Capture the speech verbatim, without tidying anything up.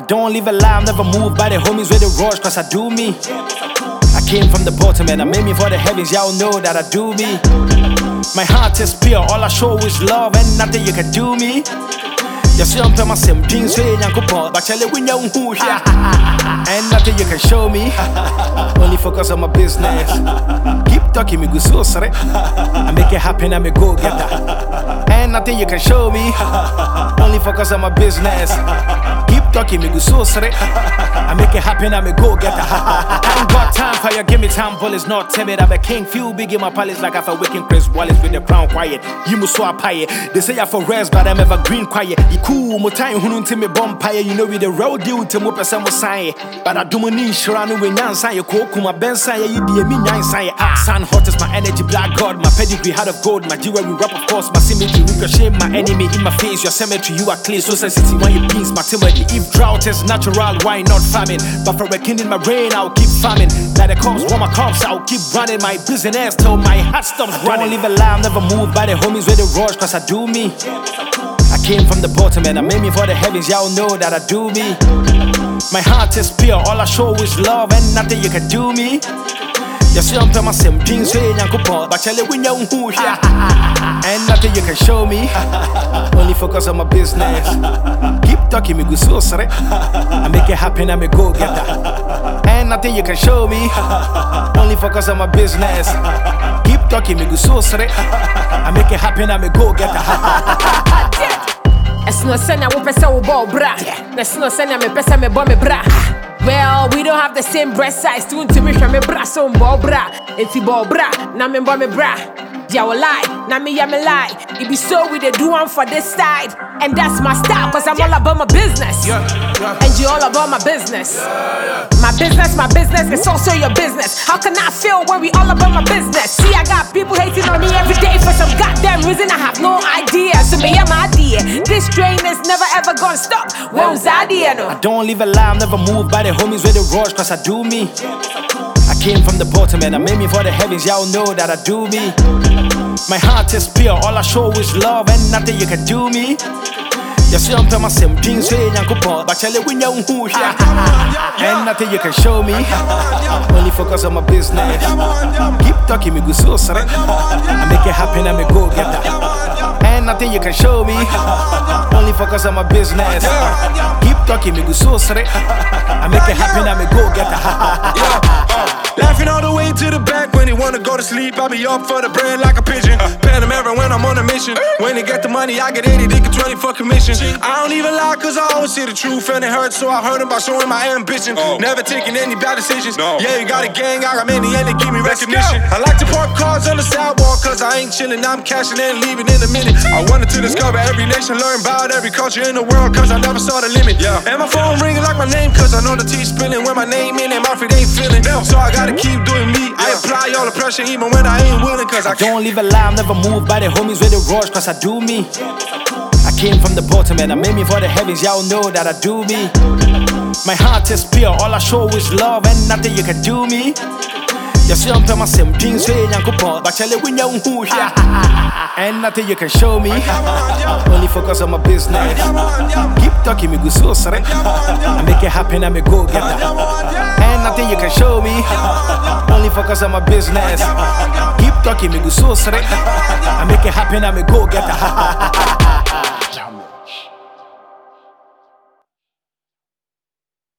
don't live a lie, I'm never moved by the homies with the rush, cause I do me. I came from the bottom and I'm aiming for the heavens, y'all know that I do me. My heart is pure, all I show is love and nothing you can do me. You see I'm playing my same dreams, saying I'm good, but tell you we know who here. And nothing you can show me, only focus on my business. Keep talking me good so sorry, I make it happen, I'm a go-getter. And nothing you can show me, only focus on my business. Keep talking me good so sorry, I make it happen, I'm a go-getter. I ain't got time for you, give me time, bullets not timid. I'm a king, feel big in my palace like I'm a wicked Chris Wallace with the crown quiet. You must swap pie. They say I'm for rest, but I'm ever green quiet. You cool, more time, who don't me bumpire. You know we the road deal to move a summer sign. But I do my niche, Shirano, when you sign your coke, my Ben sign, you be a minion sign. Ah, sun hot is my energy, black god, my pedigree, heart of gold, my jewelry, rap, of course, my symmetry, we can shame my enemy in my face. Your cemetery, you are clear, so sensitive when you beans, my timidity. If drought is natural, why not famine? But for a king in my brain, I'll keep farming. Like the cops, want my cops, I'll keep running my business till my heart stops running. Don't live a lie, I'm never moved by the homies with the rush, cause I do me. I came from the bottom and I'm aiming for the heavens, y'all know that I do me. My heart is pure, all I show is love and nothing you can do me. You see I'm playing my same dreams, saying I'm good, but tell you we know who here. And nothing you can show me, only focus on my business. Keep talking me good so sorry, I make it happen, I'm a go-getter. And nothing you can show me, only focus on my business. Keep talking me good so sorry, I make it happen, I'm a go-getter. It's no sense I won't person ball bra. It's no sense I'm a person me bomb me bra. Well, we don't have the same breast size. Tune to me from me bra so ball bra. If you ball bra, na me bomb me bra. Yeah, will lie, na me ya me lie. It be so we dey do one for this side, and that's my style. Cause I'm all about my business, yeah, yeah. And you all about my business. Yeah, yeah. My business, my business, it's also your business. How can I feel when we all about my business? See, I got people hating on me every day for some goddamn reason. I have no idea. So me, I'm idea. This train is never ever gonna stop. Where's the idea? No? I don't live a lie, I'm never moved by the homies with the rush, cause I do me. I came from the bottom and I'm aiming for the heavens, y'all know that I do me. My heart is pure, all I show is love and nothing you can do me. You see I'm playing my same dreams, saying I'm good, but tell you we know who here. And nothing you can show me, only focus on my business. Keep talking me good so sorry, I make it happen, I'm a go-getter. And nothing you can show me, only focus on my business. Keep talking me good so sorry, I make it happen, I'm a go-getter. Laughing all the way to the back when he wanna go to sleep. I be up for the bread like a pigeon. Panamera when I'm on a mission. When they get the money, I get eighty, they get twenty for commission. I don't even lie, cause I always see the truth and it hurts, so I hurt him by showing my ambition. Oh. Never taking any bad decisions. No. Yeah, you got a gang, I got many, and they give me recognition. I like to park cars on the sidewalk, cause I ain't chilling, I'm cashing and leaving in a minute. I wanted to discover every nation, learn about every culture in the world, cause I never saw the limit. Yeah. And my phone ringing like my name, cause I know the T's spilling. When my name in it, my feet ain't feeling. So I gotta keep doing me. I apply all the pressure even when I ain't willing, cause I don't live a lie, I'm never moved by the homies with the rush, cause I do me. I came from the bottom and I'm aiming for the heavens, y'all know that I do me. My heart is pure, all I show is love and nothing you can do me. You see I'm playing my same dreams, saying I'm good, but tell you we know who here. And nothing you can show me, only focus on my business. Keep talking me good so sorry, I make it happen, I'm a go-getter. And nothing you can show me, only focus on my business. Keep talking me good so sorry, I make it happen, I'm a go-getter.